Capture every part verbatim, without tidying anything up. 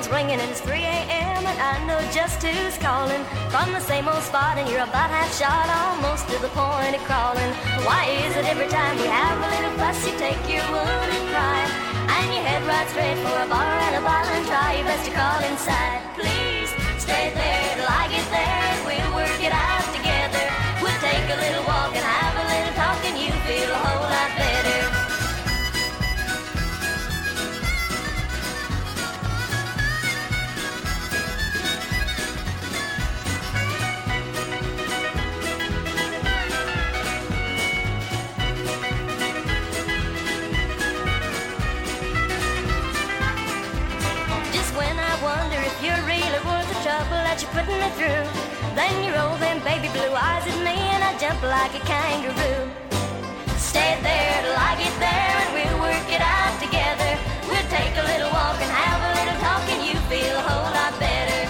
phone's ringing and it's three a.m. and I know just who's calling. From the same old spot and you're about half shot, almost to the point of crawling. Why is it every time we have a little fuss you take your wounded pride and you head right straight for a bar and a bottle and try your best to crawl inside? Please stay there till I get there and we'll work it out together. We'll take a little walk and have a little talk and you feel a whole lot better. That you're putting me through, then you roll them baby blue eyes at me and I jump like a kangaroo. Stay there till I get there and we'll work it out together. We'll take a little walk and have a little talk and you feel a whole lot better.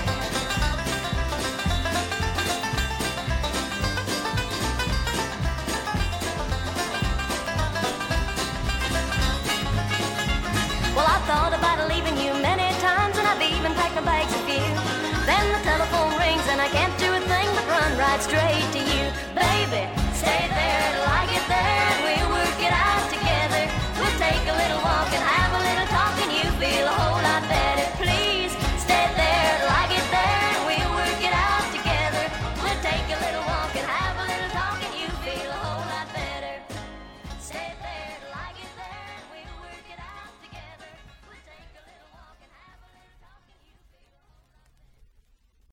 Well, I thought about leaving you many times and I've even packed my bags a few. Then the telephone rings and I can't do a thing but run right straight to you. Baby, stay there till I get there and we'll work it out together. We'll take a little walk and have a little talk and you feel a whole lot